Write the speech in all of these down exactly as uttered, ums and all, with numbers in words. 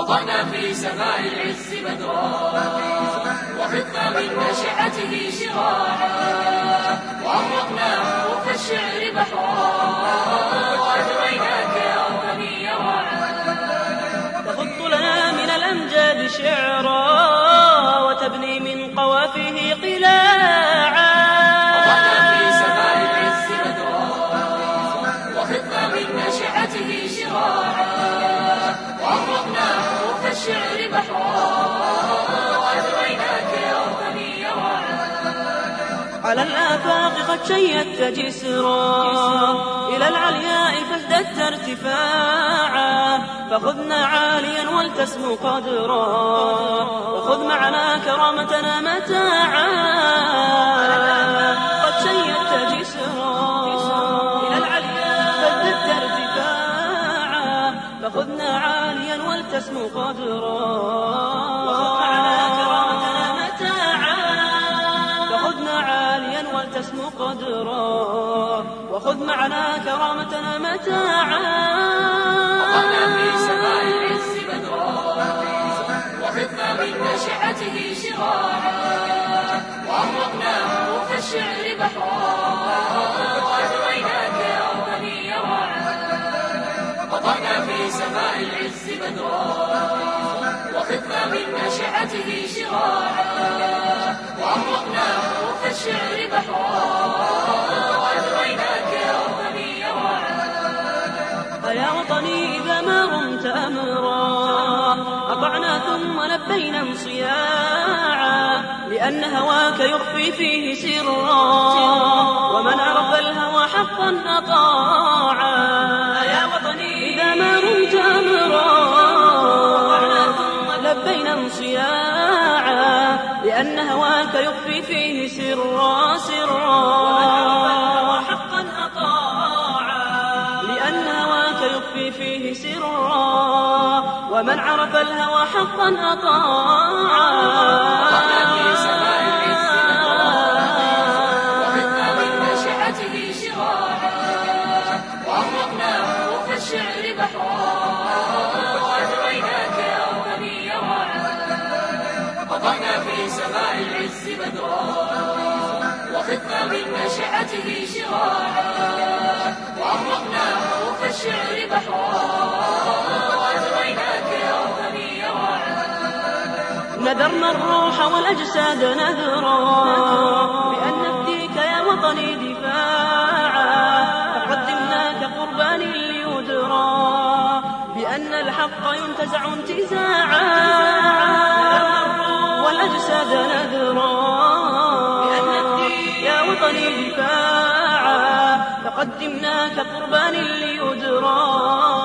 وضعنا في سماء العز بدرا وخذنا من ناشئته شراعا وأغرقنا حروف الشعر بحرا وأجريناك يا وطني راعا تخط لنا من الأمجاد شعرا وتبني من قوافيه قلاعا وضعنا في سماء العز بدرا وخذنا من ناشئته شراعا وأغرقنا حروف الشعر بحرا وأجريناك يا وطني راعا على الآفاق قد شيدت جسرا إلى العلياء فازددت ارتفاعا فخذنا عاليا ولتسمو قدرا وخذ معنا كرامتنا متاعا قد شيدت جسرا إلى العلياء فازددت ارتفاعا فخذنا عاليا ولتسمو قدرا وخذ معنا كرامتنا متاعا فخذنا عاليا ولتسمو قدرا وخذ معنا كرامتنا متاعا وضعنا في سماء العز بدرا وخذنا من ناشئته شراعا وأغرقنا حروف الشعر بحرا وأجريناك يا وطني راعا وضعنا في سماء العز بدرا وخذنا من ناشئته شراعا وأغرقنا حروف الشعر بحرا وأجريناك يا وطني راعا يا وطني إذا ما رمت أمرا أطعنا ثم لبينا انصياعا لأن هواك يخفي فيه سرا ومن عرف الهوى حقا أطاعا يا وطني إذا ما رمت أمرا أطعنا ثم لبينا انصياعا لأن هواك يخفي فيه سرا سرا ومن عرف الهوى حقا أطاعا لأن هواك يخفي فيه سرا ومن عرف الهوى حقا أطاعا وضعنا في سماء العز وخذنا من ناشئته شراعا وأغرقنا حروف الشعر بحرا وأجريناك يا وطني راعا وضعنا في سماء العز بدرا وخذنا من ناشئته شراعا وأغرقنا حروف الشعر بحرا وأجريناك يا وطني راعا نذرنا الروح والأجساد نذرا بأن نفديك يا وطني دفاعا فقدمناك قربان ليدرى بأن الحق ينتزع انتزاعا والأجساد نذرا بأن نفديك يا وطني دفاعا فقدمناك قربان ليدرى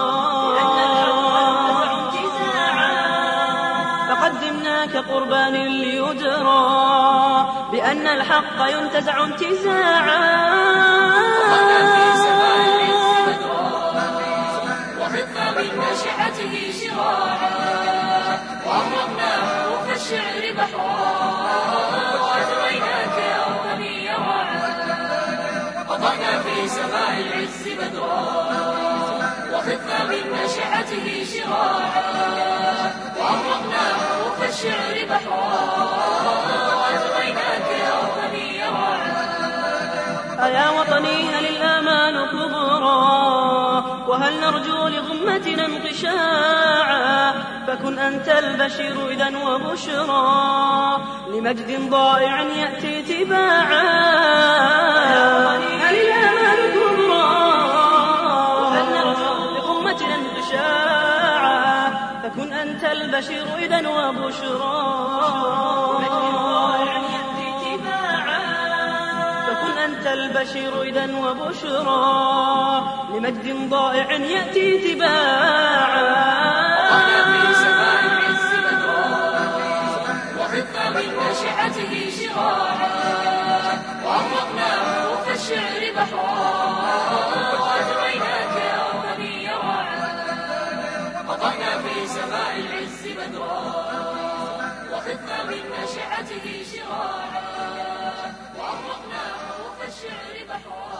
فقدمناك قربان ليدرى بأن الحق ينتزع انتزاعا وضعنا في سماء العز بدرا وخذنا من ناشئته شراعا وأغرقنا حروف الشعر بحرا وأجريناك يا وطني راعا وضعنا في سماء العز بدرا وخذنا من ناشئته شراعا وأغرقنا حروف الشعر بحرا وأجريناك يا وطني راعا أيا وطني هل الآمال كبرى وهل نرجو لغمتنا انقشاعا فكن أنت البشير إذا وبشرى لمجد ضائع يأتي تباعا هل الآمال كبرى وهل نرجو لغمتنا انقشاعا فكن أنت البشير إذا وبشرى لمجد ضائع يأتي تباعا فكن أنت البشير إذا وبشرى لمجد ضائع يأتي تباعا وضعنا في سماء العز بدرا وخذنا من ناشئته شراعا وأغرقنا حروف الشعر بحرا وأجريناك يا وطني راعا وضعنا في سماء العز بدرا وخذنا من ناشئته شراعا وأغرقنا حروف الشعر بحرا